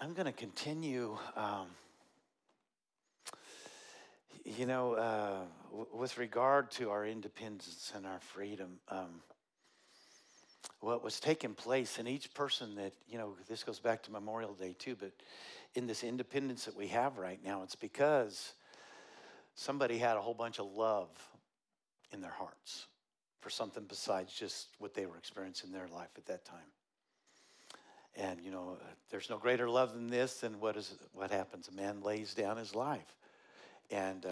I'm going to continue, with regard to our independence and our freedom. What was taking place in each person that, this goes back to Memorial Day too, but in this independence that we have right now, it's because somebody had a whole bunch of love in their hearts for something besides just what they were experiencing in their life at that time. And, there's no greater love than this, and what happens? A man lays down his life. And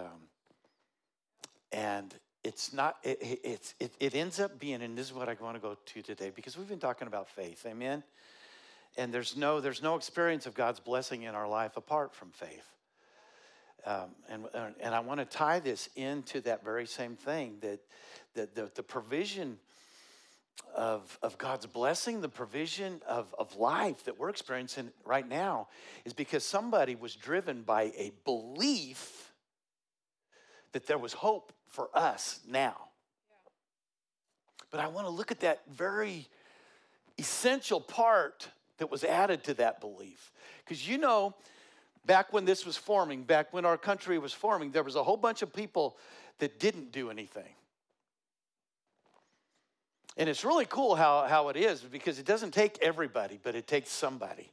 it's not, it ends up being, and this is what I want to go to today, because we've been talking about faith, amen? And there's no experience of God's blessing in our life apart from faith. And I want to tie this into that very same thing, that the provision of God's blessing, the provision of life that we're experiencing right now is because somebody was driven by a belief that there was hope for us now. Yeah. But I want to look at that very essential part that was added to that belief. Because back when this was forming, back when our country was forming, there was a whole bunch of people that didn't do anything. And it's really cool how it is, because it doesn't take everybody, but it takes somebody.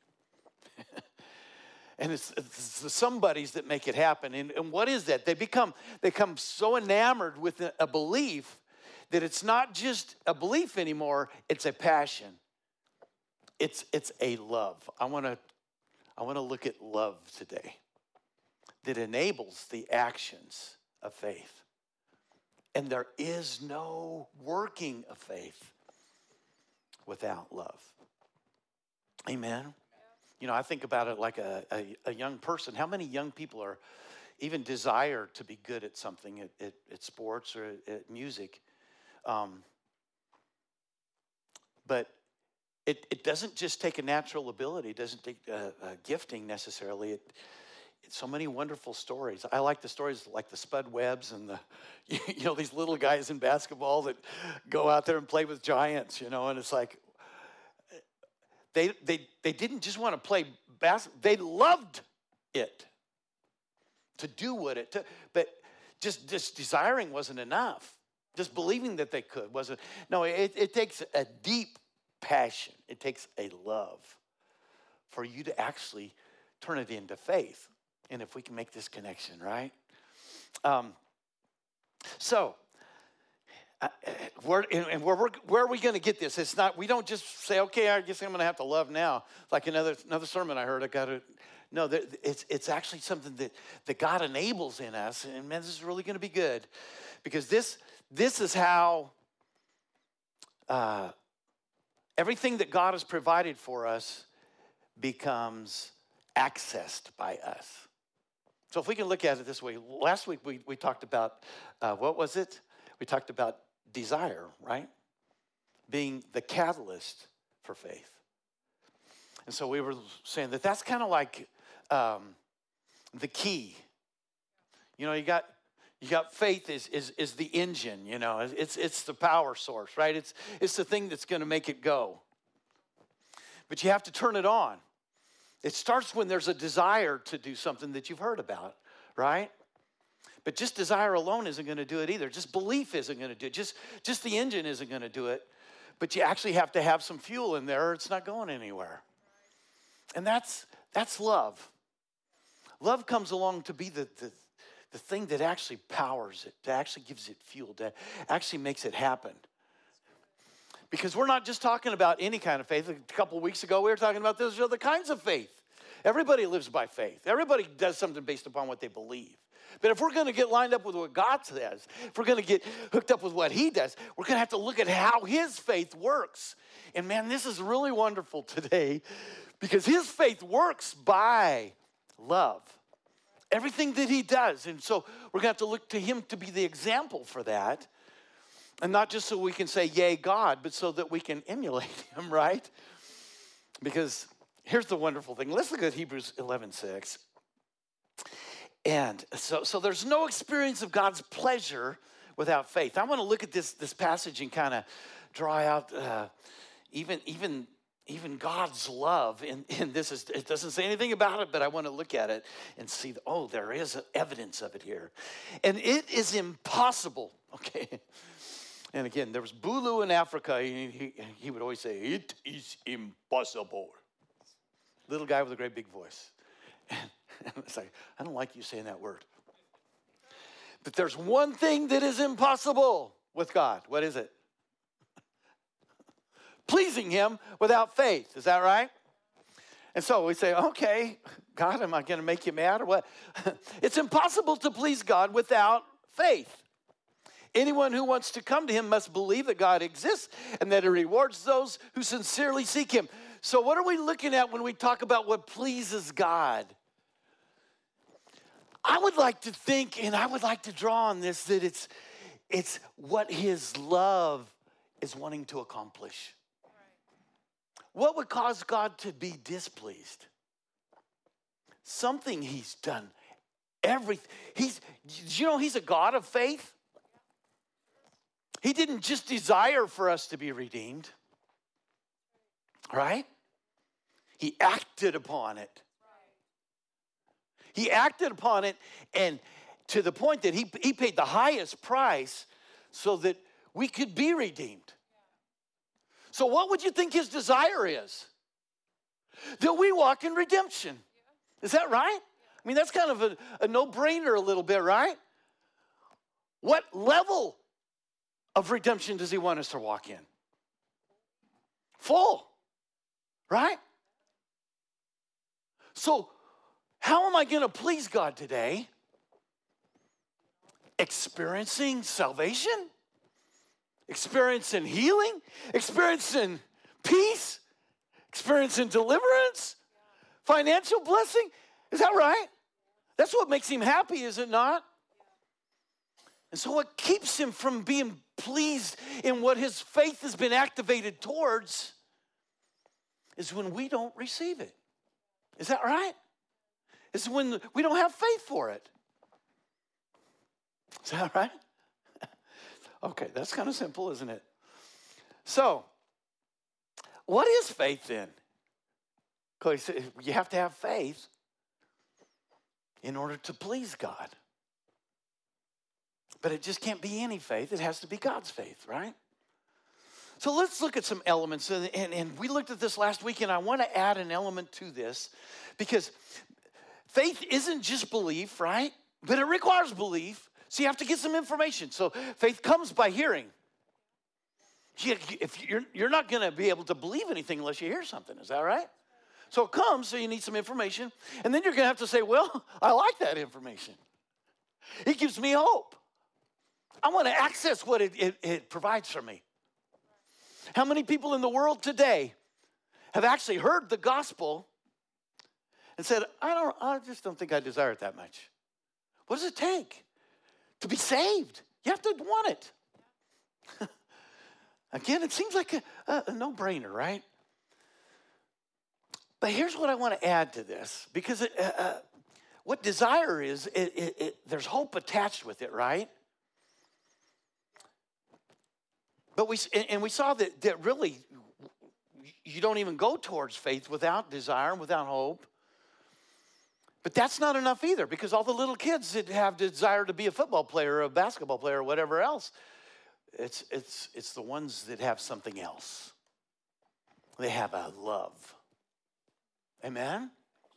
And it's the somebodies that make it happen. And what is that? They become so enamored with a belief that it's not just a belief anymore, it's a passion. It's a love. I want to look at love today that enables the actions of faith. And there is no working of faith without love. Amen. I think about it like a young person. How many young people are even desire to be good at something, at sports or at music? But it doesn't just take a natural ability. It doesn't take a gifting necessarily. It's so many wonderful stories. I like the stories like the Spud Webbs and these little guys in basketball that go out there and play with giants, and it's like, They didn't just want to play basketball. They loved it to do what it took. But just desiring wasn't enough. Just believing that they could wasn't. No, it takes a deep passion. It takes a love for you to actually turn it into faith. And if we can make this connection, right? Where are we going to get this? It's not. We don't just say, "Okay, I guess I'm going to have to love now." Like another sermon I heard. No. It's actually something that God enables in us, and man, this is really going to be good, because this is how everything that God has provided for us becomes accessed by us. So if we can look at it this way, last week we talked about what was it? We talked about desire, right? Being the catalyst for faith. And so we were saying that's kind of like the key. You got faith is the engine, it's the power source, right? It's the thing that's going to make it go. But you have to turn it on. It starts when there's a desire to do something that you've heard about, right? But just desire alone isn't going to do it either. Just belief isn't going to do it. Just the engine isn't going to do it. But you actually have to have some fuel in there or it's not going anywhere. And that's love. Love comes along to be the thing that actually powers it, that actually gives it fuel, that actually makes it happen. Because we're not just talking about any kind of faith. A couple of weeks ago, we were talking about those other kinds of faith. Everybody lives by faith. Everybody does something based upon what they believe. But if we're going to get lined up with what God says, if we're going to get hooked up with what he does, we're going to have to look at how his faith works. And man, this is really wonderful today, because his faith works by love. Everything that he does. And so we're going to have to look to him to be the example for that. And not just so we can say, yay, God, but so that we can emulate him, right? Because here's the wonderful thing. Let's look at Hebrews 11:6. And so there's no experience of God's pleasure without faith. I want to look at this passage and kind of draw out even even God's love, and this is, it doesn't say anything about it, but I want to look at it and see, oh, there is evidence of it here. And it is impossible, okay? And again, there was Bulu in Africa. He would always say, it is impossible. Little guy with a great big voice. And it's like, I don't like you saying that word. But there's one thing that is impossible with God. What is it? Pleasing him without faith. Is that right? And so we say, okay, God, am I going to make you mad or what? It's impossible to please God without faith. Anyone who wants to come to him must believe that God exists and that he rewards those who sincerely seek him. So what are we looking at when we talk about what pleases God? I would like to think, and I would like to draw on this, that it's what his love is wanting to accomplish. What would cause God to be displeased? Something he's done. Everything. He's a God of faith. He didn't just desire for us to be redeemed. Right? He acted upon it. He acted upon it, and to the point that he paid the highest price so that we could be redeemed. So what would you think his desire is? That we walk in redemption. Is that right? I mean, that's kind of a no-brainer a little bit, right? What level of redemption does he want us to walk in? Full, right? So how am I going to please God today? Experiencing salvation? Experiencing healing, experiencing peace, experiencing deliverance, financial blessing. Is that right? That's what makes him happy, is it not? And so what keeps him from being pleased in what his faith has been activated towards is when we don't receive it. Is that right? It's when we don't have faith for it. Is that right? Okay, that's kind of simple, isn't it? So, what is faith then? Because you have to have faith in order to please God. But it just can't be any faith. It has to be God's faith, right? So let's look at some elements. And we looked at this last week, and I want to add an element to this because faith isn't just belief, right? But it requires belief. So you have to get some information. So faith comes by hearing. If you're not going to be able to believe anything unless you hear something. Is that right? So it comes, so you need some information. And then you're going to have to say, well, I like that information. It gives me hope. I want to access what it provides for me. How many people in the world today have actually heard the gospel and said, I just don't think I desire it that much? What does it take to be saved? You have to want it. Again, it seems like a no-brainer, right? But here's what I want to add to this, because what desire is, there's hope attached with it, right? But we saw that really you don't even go towards faith without desire and without hope. But that's not enough either, because all the little kids that have desire to be a football player or a basketball player or whatever else, it's the ones that have something else. They have a love. Amen?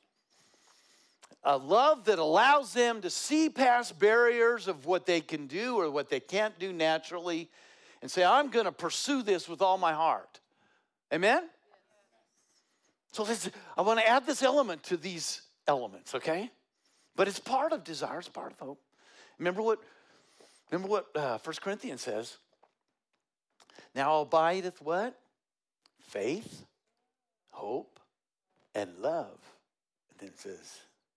A love that allows them to see past barriers of what they can do or what they can't do naturally and say, I'm going to pursue this with all my heart. Amen? So I want to add this element to these elements, okay? But it's part of desire, it's part of hope. Remember what 1 Corinthians says? Now abideth what? Faith, hope, and love. And then it says,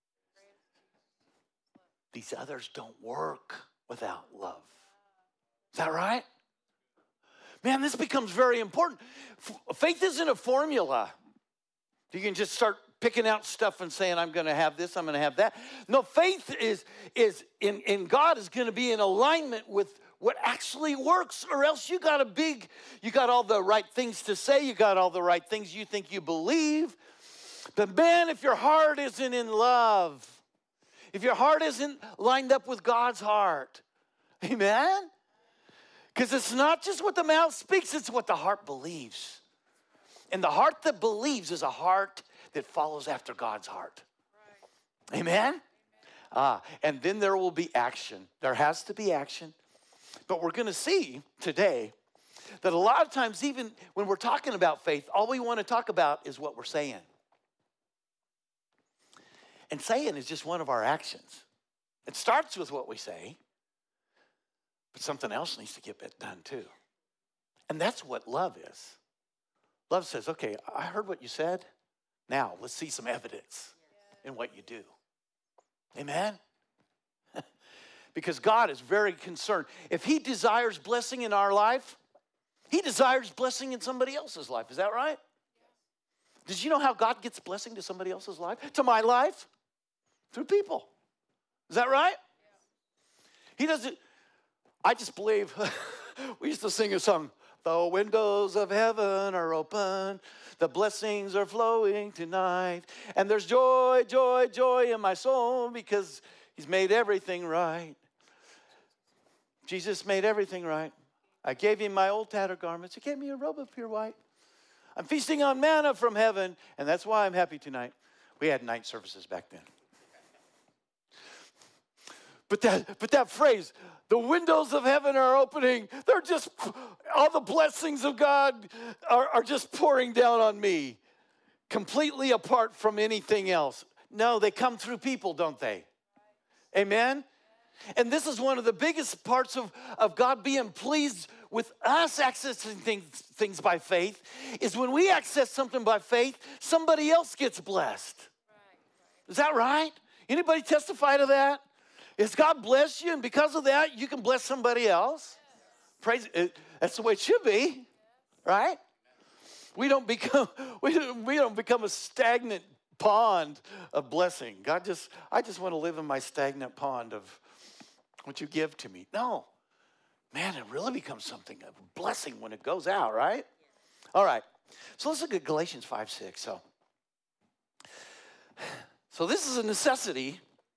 these others don't work without love. Is that right? Man, this becomes very important. Faith isn't a formula. You can just start picking out stuff and saying, I'm going to have this, I'm going to have that. No, faith is in God is going to be in alignment with what actually works, or else you got all the right things to say, you got all the right things you think you believe. But man, if your heart isn't in love, if your heart isn't lined up with God's heart, amen? Because it's not just what the mouth speaks, it's what the heart believes. And the heart that believes is a heart that follows after God's heart. Right. Amen? And then there will be action. There has to be action. But we're going to see today that a lot of times, even when we're talking about faith, all we want to talk about is what we're saying. And saying is just one of our actions. It starts with what we say, but something else needs to get done too. And that's what love is. Love says, okay, I heard what you said. Now let's see some evidence in what you do. Amen? Because God is very concerned. If he desires blessing in our life, he desires blessing in somebody else's life. Is that right? Did you know how God gets blessing to somebody else's life? To my life? Through people. Is that right? He doesn't. I just believe, we used to sing a song, the windows of heaven are open, the blessings are flowing tonight, and there's joy, joy, joy in my soul because he's made everything right. Jesus made everything right. I gave him my old tattered garments. He gave me a robe of pure white. I'm feasting on manna from heaven, and that's why I'm happy tonight. We had night services back then. But that phrase, the windows of heaven are opening, they're just, all the blessings of God are just pouring down on me, completely apart from anything else. No, they come through people, don't they? Amen? And this is one of the biggest parts of God being pleased with us accessing things by faith, is when we access something by faith, somebody else gets blessed. Right. Is that right? Anybody testify to that? Is God bless you, and because of that, you can bless somebody else? Yes. Praise it. That's the way it should be, right? We don't become a stagnant pond of blessing. I just want to live in my stagnant pond of what you give to me. No, man, it really becomes something of a blessing when it goes out, right? All right. So let's look at Galatians 5:6. So this is a necessity.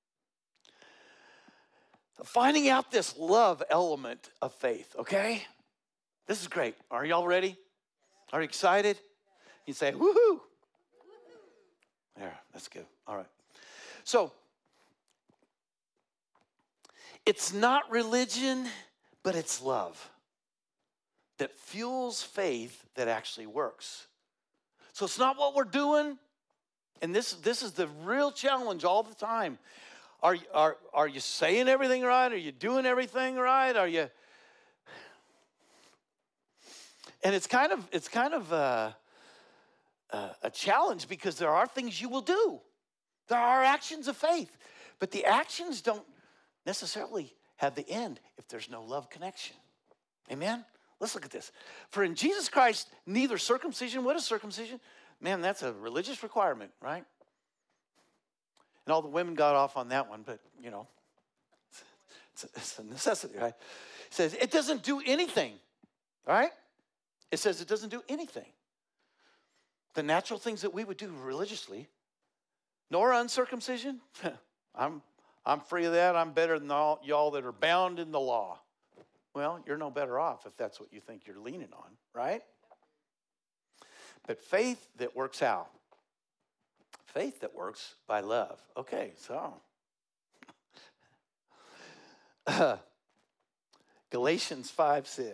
Finding out this love element of faith, okay? This is great. Are y'all ready? Are you excited? You say, woohoo. There, that's good. All right. So, it's not religion, but it's love that fuels faith that actually works. So it's not what we're doing, and this is the real challenge all the time. Are you saying everything right? Are you doing everything right? Are you? And it's kind of a challenge because there are things you will do. There are actions of faith, but the actions don't necessarily have the end if there's no love connection. Amen? Let's look at this. For in Jesus Christ, neither circumcision, what is circumcision? Man, that's a religious requirement, right? And all the women got off on that one, but, you know, it's a necessity, right? It says it doesn't do anything, right? It says it doesn't do anything. The natural things that we would do religiously, nor uncircumcision, I'm free of that. I'm better than all y'all that are bound in the law. Well, you're no better off if that's what you think you're leaning on, right? But faith that works out. Faith that works by love. Okay, so Galatians 5:6.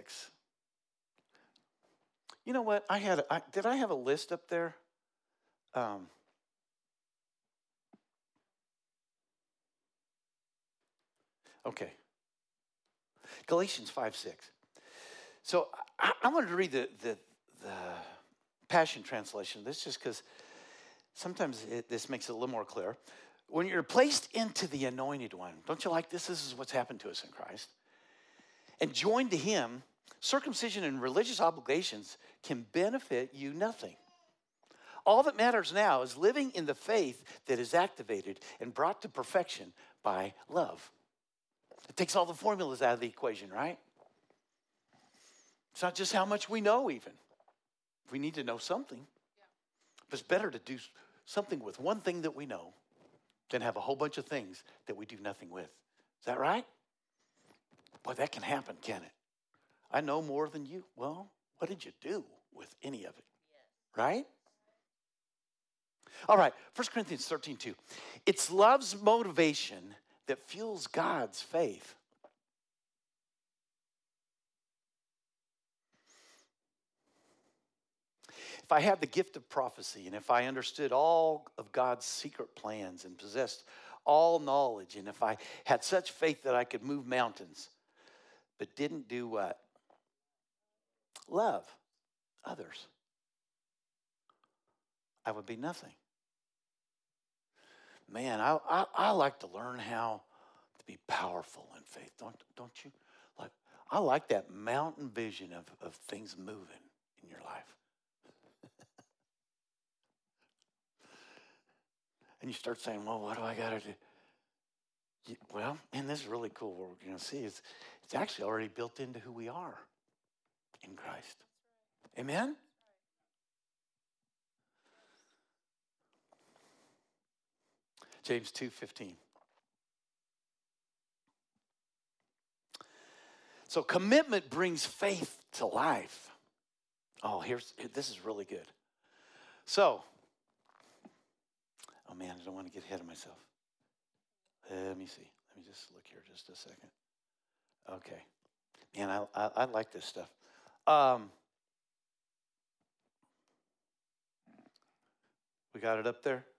You know what? Did I have a list up there? Okay. Galatians 5:6. So I wanted to read the Passion Translation. This just because sometimes this makes it a little more clear. When you're placed into the anointed one, don't you like this? This is what's happened to us in Christ. And joined to him, circumcision and religious obligations can benefit you nothing. All that matters now is living in the faith that is activated and brought to perfection by love. It takes all the formulas out of the equation, right? It's not just how much we know even. We need to know something. But it's better to do something with one thing that we know than have a whole bunch of things that we do nothing with. Is that right? Boy, that can happen, can it? I know more than you. Well, what did you do with any of it? Right? All right, 1 Corinthians 13:2. It's love's motivation that fuels God's faith. If I had the gift of prophecy, and if I understood all of God's secret plans and possessed all knowledge, and if I had such faith that I could move mountains, but didn't do what? Love others, I would be nothing. Man, I like to learn how to be powerful in faith, don't you? I like that mountain vision of things moving in your life. And you start saying, well, what do I got to do? Well, and this is really cool. What we're going to see is it's actually already built into who we are in Christ. Amen? James 2:15. So commitment brings faith to life. Oh, this is really good. So, oh man, I don't want to get ahead of myself. Let me see. Let me just look here just a second. Okay. Man, I like this stuff. We got it up there?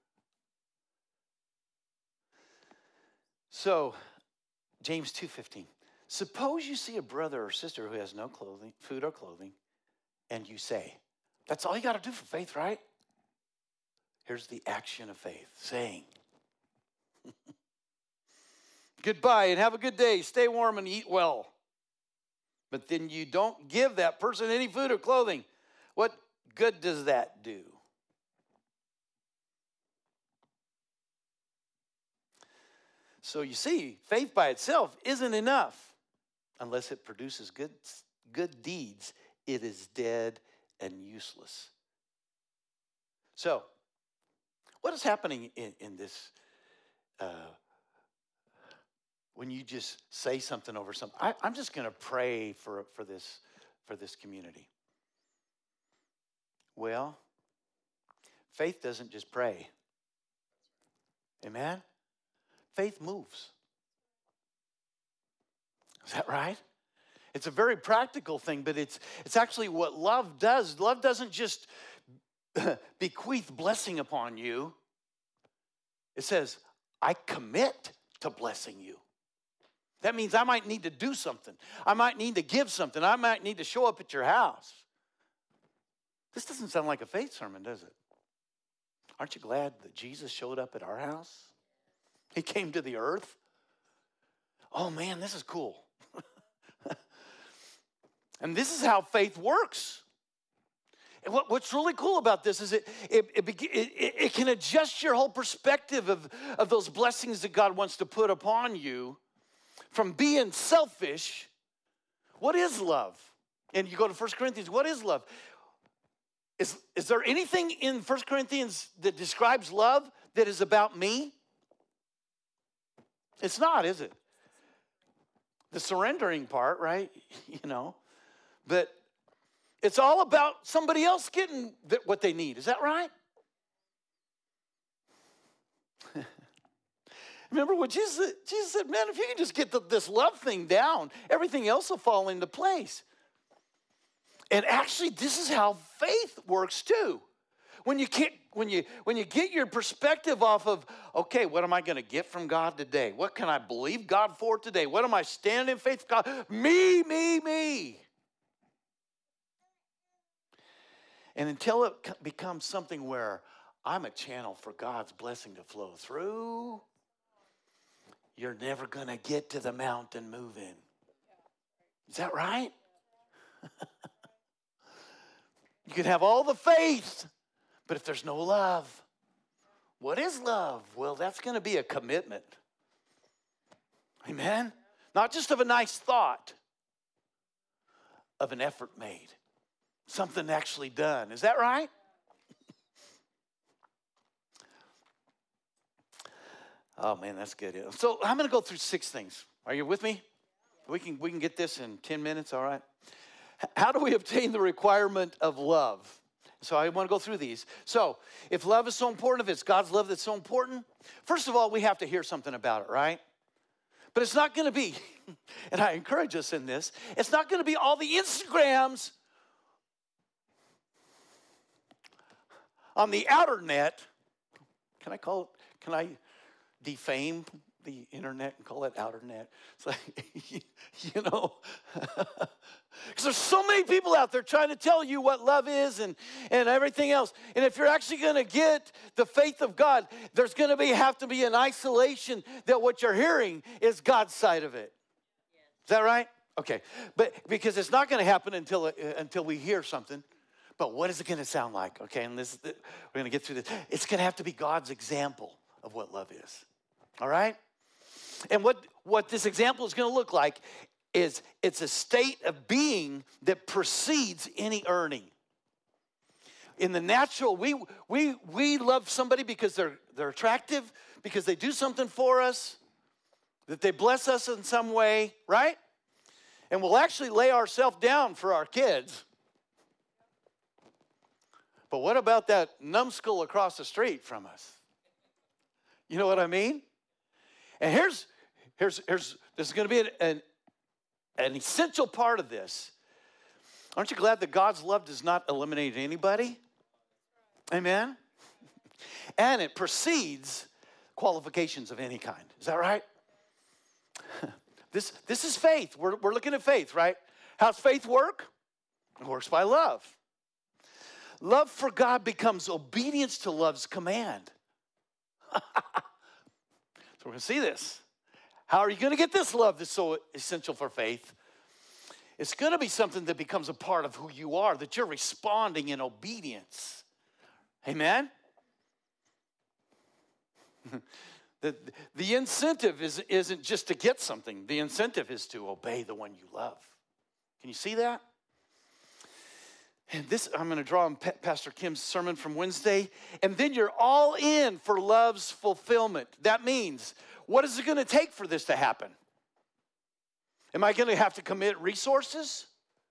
So, James 2:15. Suppose you see a brother or sister who has no food or clothing, and you say, that's all you got to do for faith, right? Here's the action of faith, saying, goodbye and have a good day. Stay warm and eat well. But then you don't give that person any food or clothing. What good does that do? So you see, faith by itself isn't enough. Unless it produces good deeds, it is dead and useless. So, what is happening in this when you just say something over something? I'm just going to pray for this community. Well, faith doesn't just pray. Amen? Faith moves. Is that right? It's a very practical thing, but it's actually what love does. Love doesn't just bequeath blessing upon you. It says, I commit to blessing you. That means I might need to do something. I might need to give something. I might need to show up at your house. This doesn't sound like a faith sermon, does it? Aren't you glad that Jesus showed up at our house? He came to the earth. Oh man, this is cool. And this is how faith works. And what's really cool about this is it can adjust your whole perspective of those blessings that God wants to put upon you from being selfish. What is love? And you go to 1 Corinthians, what is love? Is there anything in 1 Corinthians that describes love that is about me? It's not, is it? The surrendering part, right? But it's all about somebody else getting what they need. Is that right? Remember what Jesus said, man, if you can just get this love thing down, everything else will fall into place. And actually, this is how faith works too. When you get your perspective off of, okay, what am I going to get from God today? What can I believe God for today? What am I standing in faith for God? Me. And until it becomes something where I'm a channel for God's blessing to flow through, you're never going to get to the mountain moving. Is that right? You can have all the faith, but if there's no love, what is love? Well, that's going to be a commitment. Amen? Not just of a nice thought, of an effort made. Something actually done. Is that right? Oh man, that's good. So I'm going to go through 6 things. Are you with me? We can get this in 10 minutes, all right? How do we obtain the requirement of love? So I want to go through these. So if love is so important, if it's God's love that's so important, first of all, we have to hear something about it, right? But it's not going to be, and I encourage us in this, it's not going to be all the Instagrams on the outer net. Can I defame the internet and call it outer net? It's like, because there's so many people out there trying to tell you what love is and everything else. And if you're actually going to get the faith of God, there's going to have to be an isolation that what you're hearing is God's side of it. Yes. Is that right? Okay. But because it's not going to happen until we hear something. But what is it going to sound like? Okay, and we're going to get through this. It's going to have to be God's example of what love is. All right? And what this example is going to look like is it's a state of being that precedes any earning. In the natural, we love somebody because they're attractive, because they do something for us, that they bless us in some way, right? And we'll actually lay ourselves down for our kids. But what about that numbskull across the street from us? You know what I mean? And here's this is going to be an essential part of this. Aren't you glad that God's love does not eliminate anybody? Amen? And it precedes qualifications of any kind. Is that right? This is faith. We're looking at faith, right? How's faith work? It works by love. Love for God becomes obedience to love's command. So we're going to see this. How are you going to get this love that's so essential for faith? It's going to be something that becomes a part of who you are, that you're responding in obedience. Amen? The incentive isn't just to get something. The incentive is to obey the one you love. Can you see that? And this, I'm going to draw on Pastor Kim's sermon from Wednesday. And then you're all in for love's fulfillment. That means, what is it going to take for this to happen? Am I going to have to commit resources?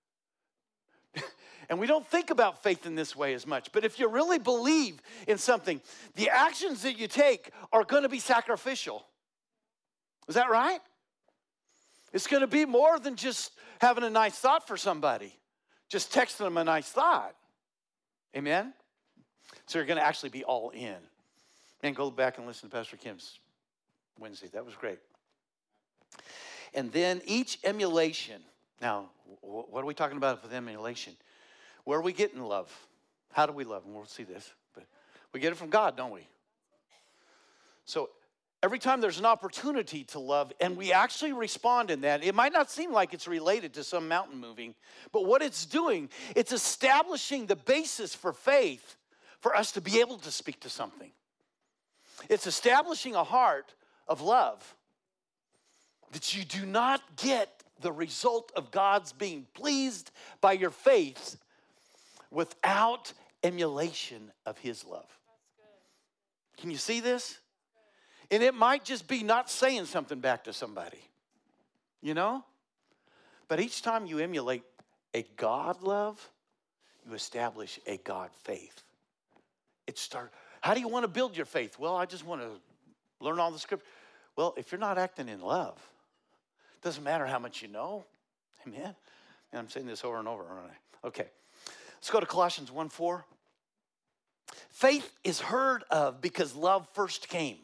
And we don't think about faith in this way as much. But if you really believe in something, the actions that you take are going to be sacrificial. Is that right? It's going to be more than just having a nice thought for somebody. Just texting them a nice thought. Amen? So you're going to actually be all in. And go back and listen to Pastor Kim's Wednesday. That was great. And then each emulation. Now, what are we talking about with emulation? Where are we getting love? How do we love? And we'll see this. But we get it from God, don't we? So every time there's an opportunity to love, and we actually respond in that, it might not seem like it's related to some mountain moving, but what it's doing, it's establishing the basis for faith for us to be able to speak to something. It's establishing a heart of love that you do not get the result of God's being pleased by your faith without emulation of his love. Can you see this? And it might just be not saying something back to somebody, you know? But each time you emulate a God love, you establish a God faith. How do you want to build your faith? Well, I just want to learn all the scripture. Well, if you're not acting in love, it doesn't matter how much you know. Amen? And I'm saying this over and over, aren't I? Okay. Let's go to Colossians 1:4. Faith is heard of because love first came.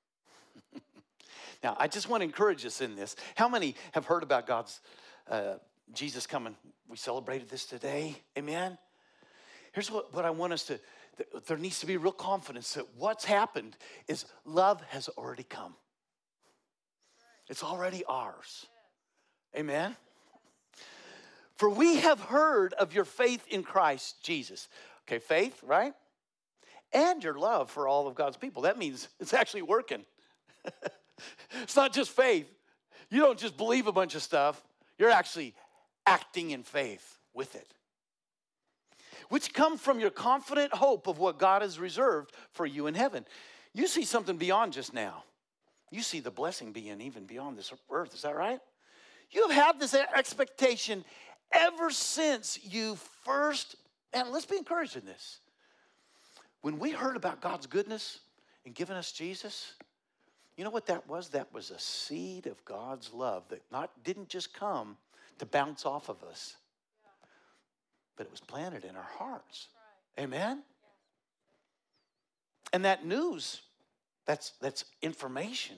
Now, I just want to encourage us in this. How many have heard about God's Jesus coming? We celebrated this today. Amen? Here's what I want us to, there needs to be real confidence that what's happened is love has already come. It's already ours. Amen? For we have heard of your faith in Christ Jesus. Okay, faith, right? And your love for all of God's people. That means it's actually working. It's not just faith. You don't just believe a bunch of stuff. You're actually acting in faith. with it, which come from your confident hope of what God has reserved for you in heaven. You see something beyond just now. You see the blessing being even beyond this earth. Is that right? You have had this expectation ever since you first, and let's be encouraged in this. When we heard about God's goodness and giving us Jesus, you know what that was? That was a seed of God's love that didn't just come to bounce off of us, but it was planted in our hearts. Amen? And that news, that's information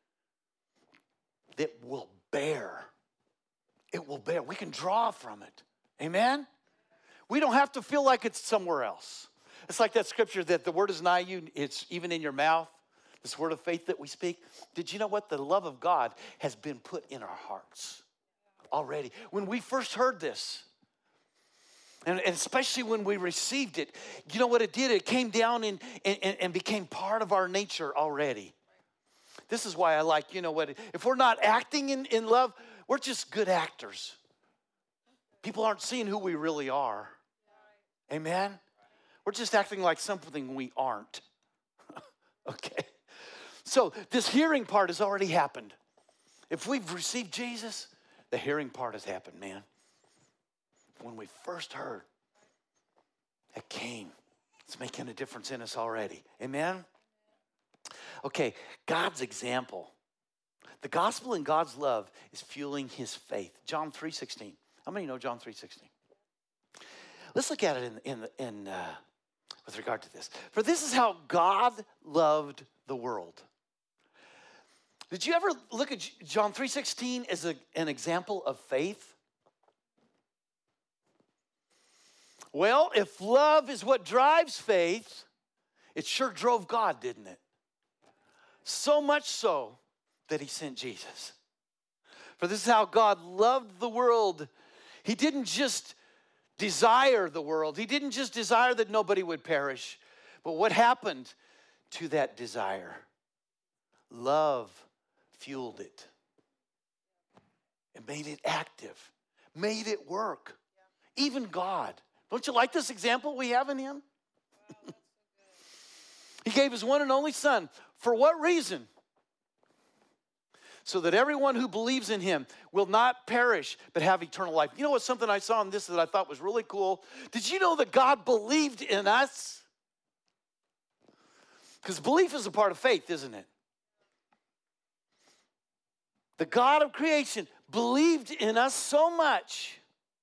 that will bear. It will bear. We can draw from it. Amen? We don't have to feel like it's somewhere else. It's like that scripture that the word is nigh you, it's even in your mouth, this word of faith that we speak. Did you know what? The love of God has been put in our hearts already. When we first heard this, and especially when we received it, you know what it did? It came down and became part of our nature already. This is why I like, you know what, if we're not acting in love, we're just good actors. People aren't seeing who we really are. Amen? We're just acting like something we aren't. Okay? So this hearing part has already happened. If we've received Jesus, the hearing part has happened, man. When we first heard, it came. It's making a difference in us already. Amen? Okay, God's example. The gospel and God's love is fueling his faith. John 3:16. How many know John 3:16? Let's look at it with regard to this. For this is how God loved the world. Did you ever look at John 3:16 as an example of faith? Well, if love is what drives faith, it sure drove God, didn't it? So much so that he sent Jesus. For this is how God loved the world. He didn't just desire the world. He didn't just desire that nobody would perish. But what happened to that desire? Love fueled it. It made it active, made it work. Even God. Don't you like this example we have in him? He gave his one and only son. For what reason? So that everyone who believes in him will not perish, but have eternal life. You know what, something I saw in this that I thought was really cool? Did you know that God believed in us? Because belief is a part of faith, isn't it? The God of creation believed in us so much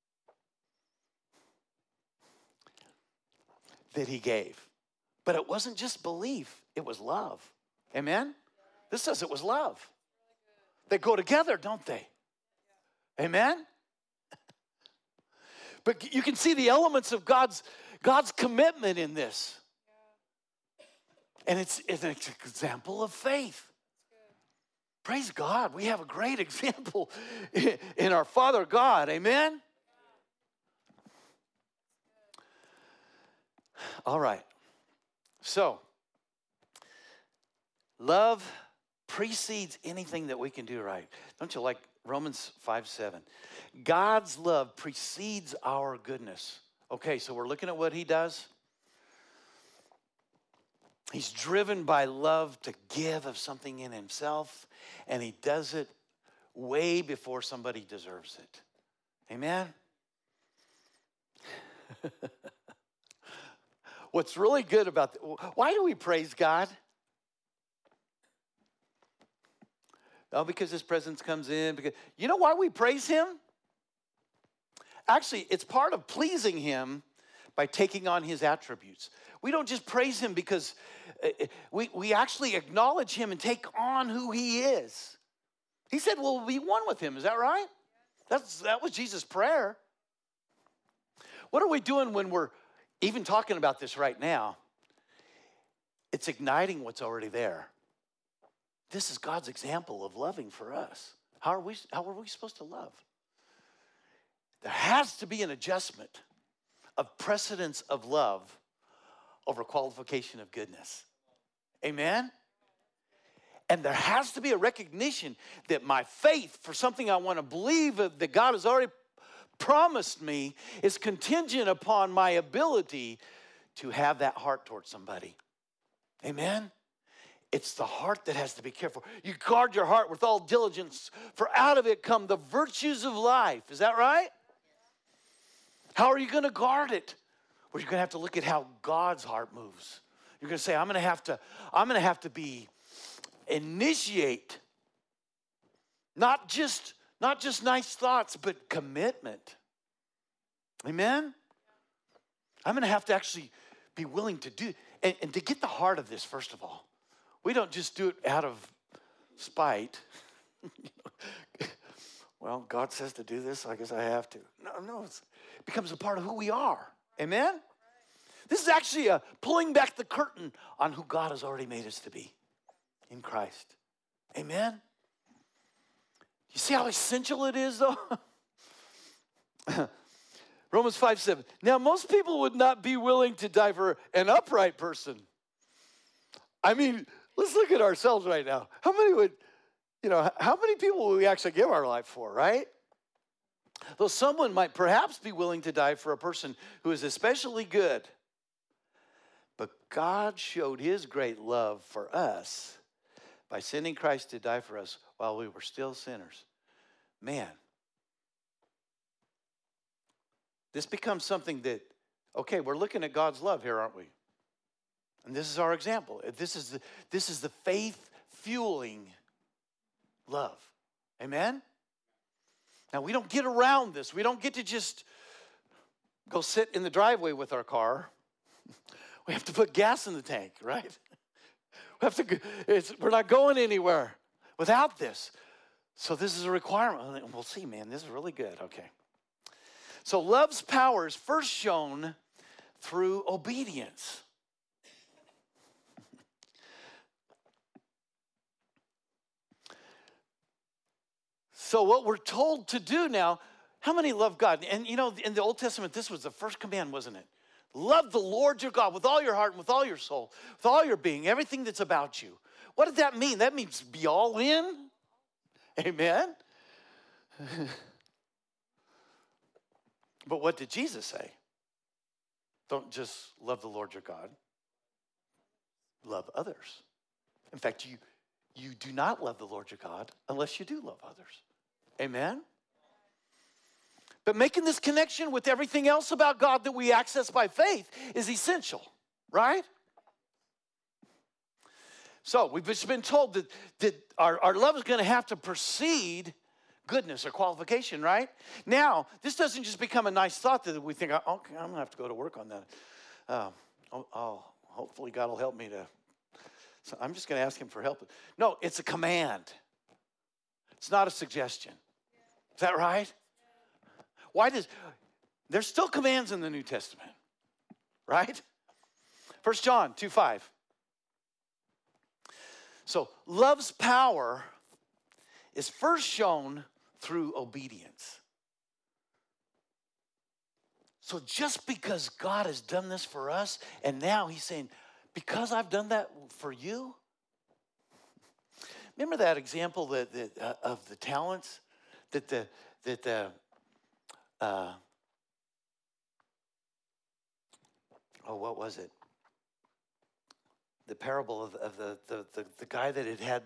that he gave. But it wasn't just belief, it was love. Amen? This says it was love. They go together, don't they? Amen? But you can see the elements of God's commitment in this. And it's an example of faith. Praise God. We have a great example in our Father God. Amen? All right. So, love precedes anything that we can do right. Don't you like Romans 5:7? God's love precedes our goodness. Okay, so we're looking at what he does. He's driven by love to give of something in himself, and he does it way before somebody deserves it. Amen? What's really good about why do we praise God? Oh, because his presence comes in. Because you know why we praise him? Actually, it's part of pleasing him by taking on his attributes. We don't just praise him because we actually acknowledge him and take on who he is. He said we'll be one with him. Is that right? That was Jesus' prayer. What are we doing when we're even talking about this right now? It's igniting what's already there. This is God's example of loving for us. How are we supposed to love? There has to be an adjustment of precedence of love over qualification of goodness. Amen? And there has to be a recognition that my faith for something I want to believe that God has already promised me is contingent upon my ability to have that heart towards somebody. Amen? It's the heart that has to be careful. You guard your heart with all diligence, for out of it come the virtues of life. Is that right? How are you going to guard it? Well, you're going to have to look at how God's heart moves. You're going to say, I'm going to have to initiate not just nice thoughts, but commitment. Amen? I'm going to have to actually be willing to do, and to get the heart of this, first of all. We don't just do it out of spite. Well, God says to do this, so I guess I have to. No, it becomes a part of who we are. Amen? This is actually a pulling back the curtain on who God has already made us to be in Christ. Amen? You see how essential it is, though? Romans 5:7. Now, most people would not be willing to die for an upright person. I mean, let's look at ourselves right now. How many people would we actually give our life for, right? Though someone might perhaps be willing to die for a person who is especially good. But God showed his great love for us by sending Christ to die for us while we were still sinners. Man, this becomes something that, okay, we're looking at God's love here, aren't we? And this is our example. This is the faith-fueling love. Amen? Now, we don't get around this. We don't get to just go sit in the driveway with our car. We have to put gas in the tank, right? We're not going anywhere without this. So this is a requirement. We'll see, man. This is really good. Okay. So love's power is first shown through obedience. So what we're told to do now, how many love God? And you know, in the Old Testament, this was the first command, wasn't it? Love the Lord your God with all your heart and with all your soul, with all your being, everything that's about you. What did that mean? That means be all in. Amen? But what did Jesus say? Don't just love the Lord your God. Love others. In fact, you do not love the Lord your God unless you do love others. Amen? But making this connection with everything else about God that we access by faith is essential, right? So we've just been told that our love is going to have to precede goodness or qualification, right? Now, this doesn't just become a nice thought that we think, okay, I'm going to have to go to work on that. Hopefully God will help me to. So I'm just going to ask him for help. No, it's a command. It's not a suggestion. Is that right? There's still commands in the New Testament, right? 1 John 2:5. So love's power is first shown through obedience. So just because God has done this for us, and now he's saying, because I've done that for you. Remember that example of the talents what was it? The parable of the guy that had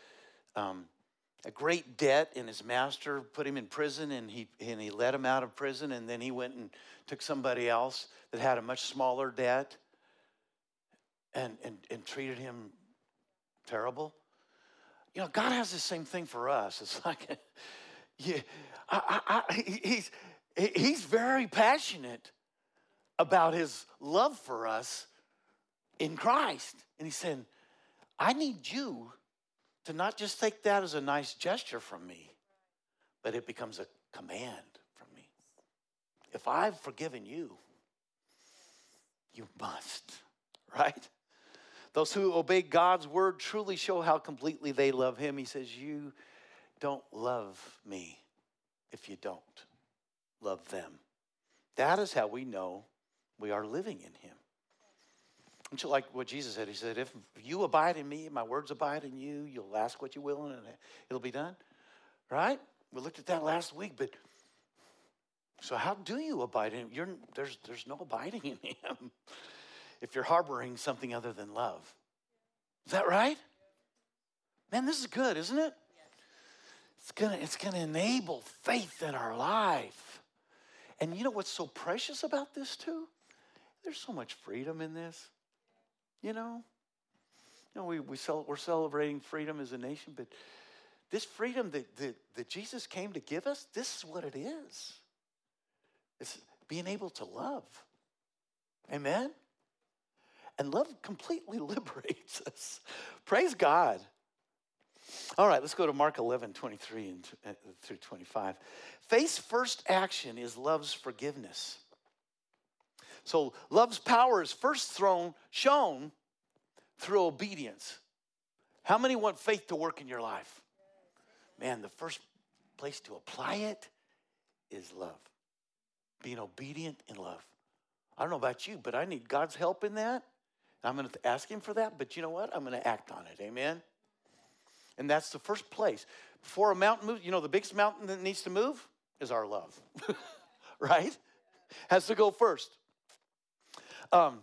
a great debt, and his master put him in prison, and he let him out of prison, and then he went and took somebody else that had a much smaller debt and treated him terrible. You know, God has the same thing for us. It's like, he's very passionate about his love for us in Christ. And he's saying, I need you to not just take that as a nice gesture from me, but it becomes a command from me. If I've forgiven you, you must, right? Those who obey God's word truly show how completely they love him. He says, you don't love me if you don't love them. That is how we know we are living in him. Don't you like what Jesus said? He said, if you abide in me, my words abide in you, you'll ask what you will and it'll be done. Right? We looked at that last week, but So how do you abide in him? There's no abiding in him if you're harboring something other than love. Is that right? Man, this is good, isn't it? It's gonna enable faith in our life. And you know what's so precious about this too? There's so much freedom in this. You know, we're celebrating freedom as a nation, but this freedom that Jesus came to give us, this is what it is. It's being able to love. Amen? And love completely liberates us. Praise God. All right, let's go to Mark 11:23 through 25. Faith's first action is love's forgiveness. So love's power is first shown through obedience. How many want faith to work in your life? Man, the first place to apply it is love. Being obedient in love. I don't know about you, but I need God's help in that. I'm going to ask him for that, but you know what? I'm going to act on it. Amen? And that's the first place. Before a mountain moves, the biggest mountain that needs to move is our love. Right? Has to go first. But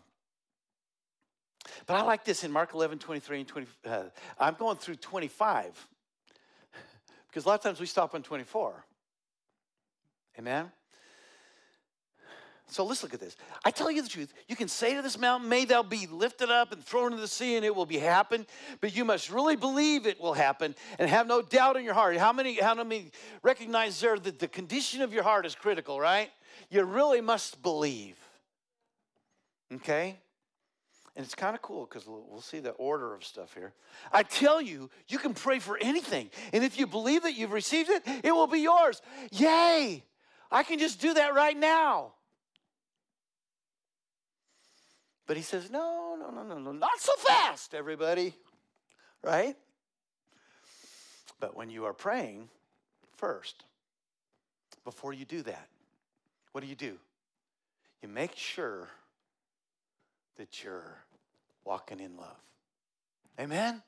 I like this in Mark 11:23 and 20. I'm going through 25 because a lot of times we stop on 24. Amen? So let's look at this. I tell you the truth. You can say to this mountain, may thou be lifted up and thrown into the sea, and it will be happen. But you must really believe it will happen and have no doubt in your heart. How many recognize there that the condition of your heart is critical, right? You really must believe. Okay? And it's kind of cool because we'll see the order of stuff here. I tell you, you can pray for anything. And if you believe that you've received it, it will be yours. Yay! I can just do that right now. But he says, no, not so fast, everybody, right? But when you are praying first, before you do that, what do? You make sure that you're walking in love. Amen?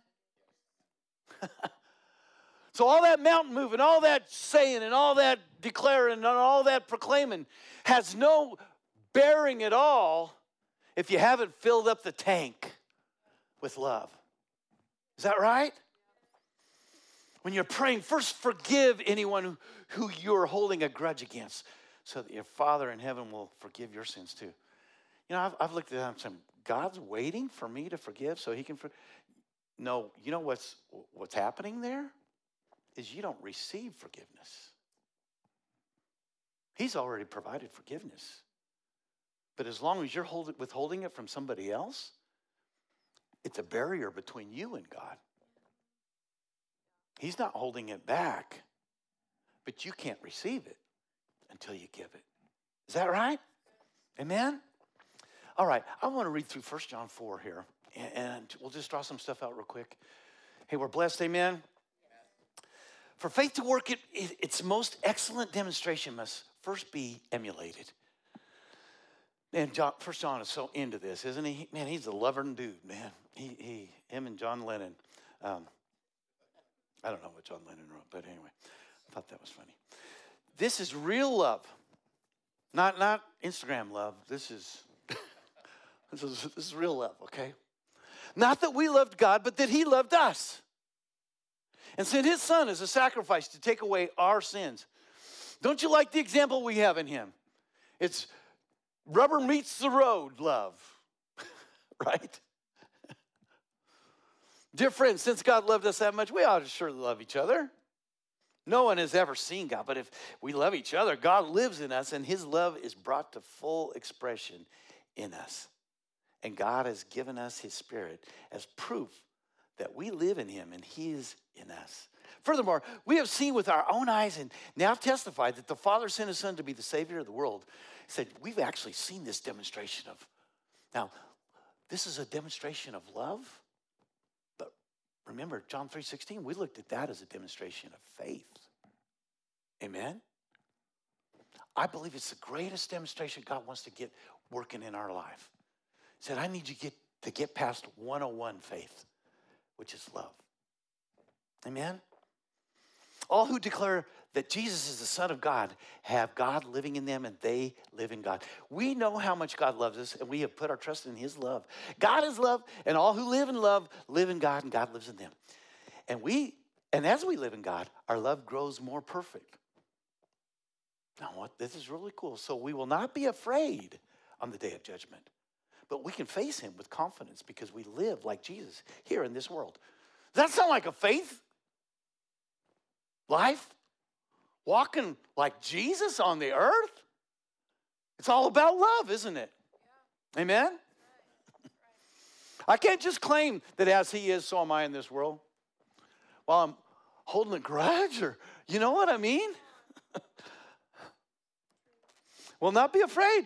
So all that mountain moving, all that saying, and all that declaring, and all that proclaiming has no bearing at all if you haven't filled up the tank with love. Is that right? When you're praying, first forgive anyone who you're holding a grudge against so that your Father in heaven will forgive your sins too. I've looked at that and said, God's waiting for me to forgive so he can No, you know what's happening there? Is you don't receive forgiveness. He's already provided forgiveness. But as long as you're withholding it from somebody else, it's a barrier between you and God. He's not holding it back, but you can't receive it until you give it. Is that right? Amen? All right, I want to read through 1 John 4 here, and we'll just draw some stuff out real quick. Hey, we're blessed, amen? For faith to work, its most excellent demonstration must first be emulated. Man, 1 John is so into this, isn't he? Man, he's a loving dude, man. Him and John Lennon. I don't know what John Lennon wrote, but anyway, I thought that was funny. This is real love, not Instagram love. This is real love, okay? Not that we loved God, but that he loved us and sent his son as a sacrifice to take away our sins. Don't you like the example we have in him? It's rubber meets the road love, right? Dear friends, since God loved us that much, we ought to surely love each other. No one has ever seen God, but if we love each other, God lives in us, and his love is brought to full expression in us. And God has given us his Spirit as proof that we live in him and he is in us. Furthermore, we have seen with our own eyes and now testified that the Father sent his Son to be the Savior of the world. He said, we've actually seen this demonstration of, now, this is a demonstration of love, but remember, John 3:16, we looked at that as a demonstration of faith. Amen? I believe it's the greatest demonstration God wants to get working in our life. He said, I need you to get past 101 faith, which is love. Amen? All who declare that Jesus is the Son of God have God living in them and they live in God. We know how much God loves us, and we have put our trust in his love. God is love, and all who live in love live in God, and God lives in them. And as we live in God, our love grows more perfect. Now, this is really cool. So we will not be afraid on the day of judgment, but we can face him with confidence because we live like Jesus here in this world. Does that sound like a faith life? Walking like Jesus on the earth? It's all about love, isn't it? Yeah. Amen? Right. I can't just claim that as he is, so am I in this world while I'm holding a grudge, or you know what I mean? Will not be afraid.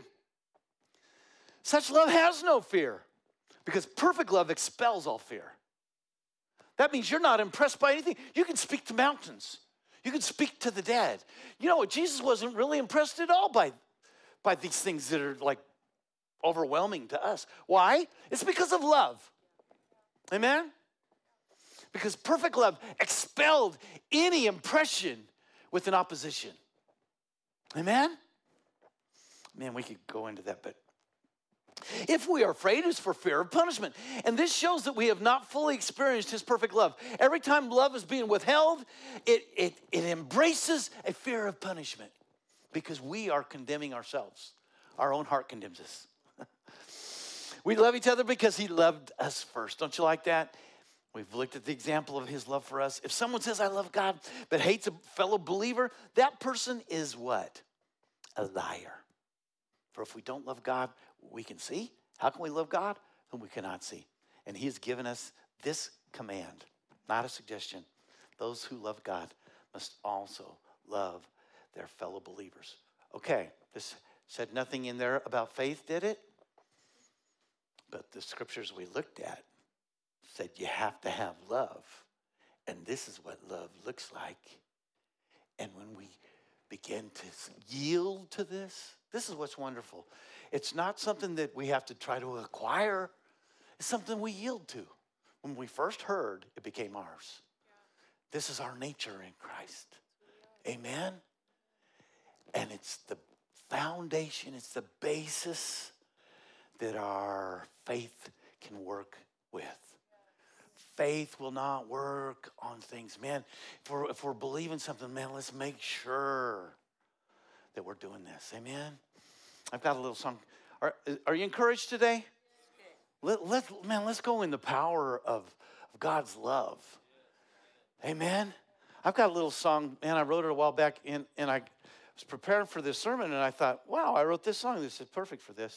Such love has no fear, because perfect love expels all fear. That means you're not impressed by anything. You can speak to mountains. You can speak to the dead. You know what? Jesus wasn't really impressed at all by these things that are like overwhelming to us. Why? It's because of love. Amen? Because perfect love expelled any impression with an opposition. Amen? Man, we could go into that, but if we are afraid, it's for fear of punishment. And this shows that we have not fully experienced his perfect love. Every time love is being withheld, it embraces a fear of punishment because we are condemning ourselves. Our own heart condemns us. We love each other because he loved us first. Don't you like that? We've looked at the example of his love for us. If someone says, I love God, but hates a fellow believer, that person is what? A liar. For if we don't love God, we can see. How can we love God whom we cannot see? And he has given us this command, not a suggestion. Those who love God must also love their fellow believers. Okay, this said nothing in there about faith, did it? But the scriptures we looked at said you have to have love. And this is what love looks like. And when we begin to yield to this is what's wonderful. It's not something that we have to try to acquire. It's something we yield to. When we first heard, it became ours. Yeah. This is our nature in Christ. Amen? And it's the foundation, it's the basis that our faith can work with. Faith will not work on things. Man, if we're believing something, man, let's make sure that we're doing this. Amen? I've got a little song. Are you encouraged today? Let's go in the power of God's love. Amen? I've got a little song, man, I wrote it a while back, and I was preparing for this sermon, and I thought, wow, I wrote this song. This is perfect for this.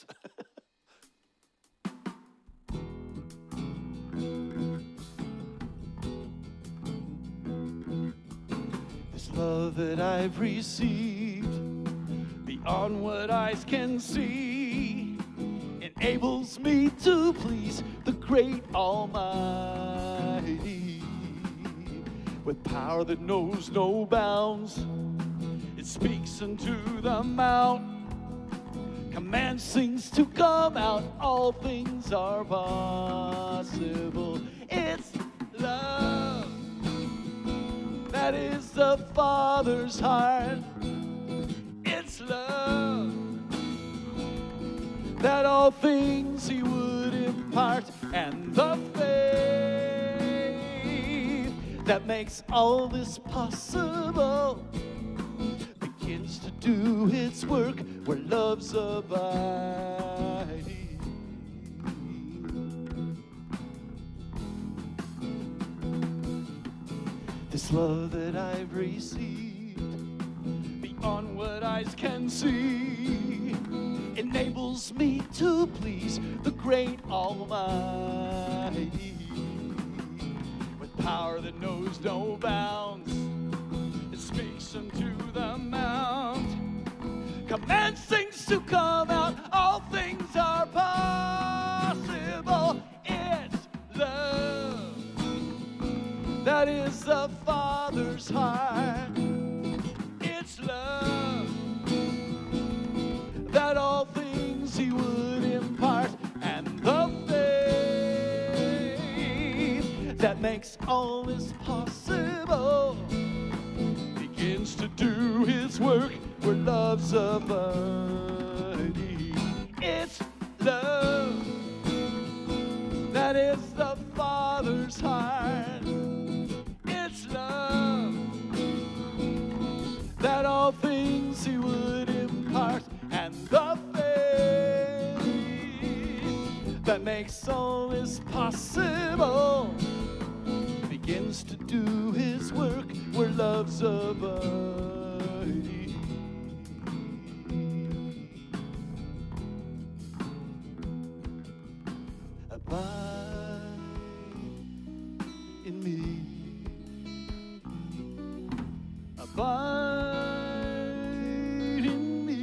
This love that I've received, beyond what eyes can see, enables me to please the great Almighty. With power that knows no bounds, it speaks unto the mount, commands things to come out, all things are possible. It's love that is the Father's heart. It's love that all things he would impart, and the faith that makes all this possible begins to do its work where love's abiding. This love that I've received, beyond what eyes can see, enables me to please the great Almighty. With power that knows no bounds, it speaks unto the mount, commands things to come out, all things are possible. It's love that is the Father's heart. It's love that all things he would impart, and the faith that makes all this possible begins begins to do his work where love's abiding. It's love that is the Father's heart. It's love that all things he would impart, and the faith that makes all this possible begins to do his work where love's abiding. Abide in me. Abide in me.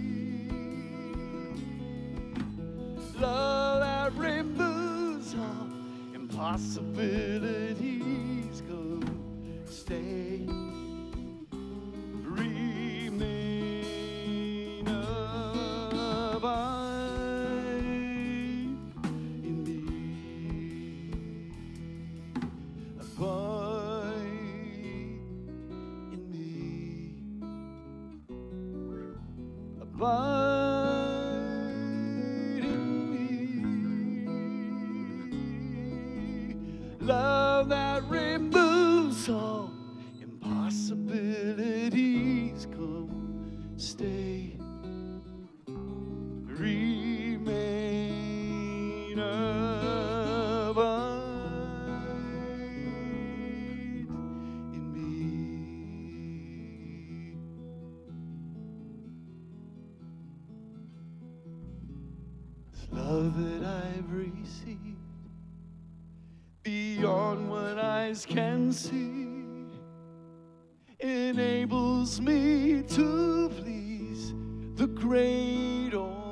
Love that removes all impossibilities. Go stay, remain, abide in me. Abide in me. Abide in me. Love that removes all impossibilities. Come, stay, remain, abide in me. This love that I've received, beyond what eyes can see, enables me to please the great